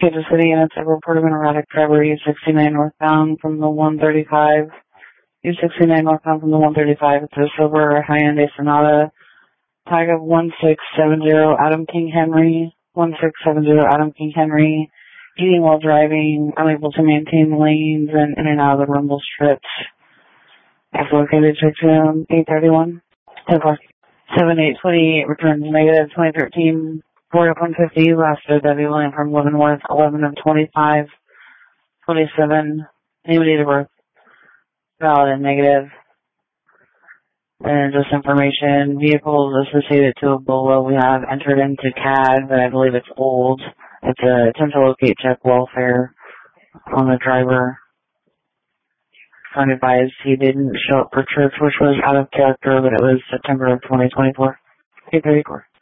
Kansas City, and it's a report of an erratic driver, U69 northbound from the 135. U69 northbound from the 135. It's a silver Hyundai Sonata. Tag of 1670 Adam King Henry. 1670 Adam King Henry. Eating while driving, unable to maintain lanes and in and out of the rumble strips. It's located 831. 7828 returns negative 2013 Ford F-150 last W William from Leavenworth 11 of 25 27 name and date of birth valid and negative. And just information, vehicles associated to a Bolo we have entered into CAD, but I believe it's old. It's a attempt to locate check welfare on the driver. I'm advised he didn't show up for church, which was out of character, but it was September of 2024. 834.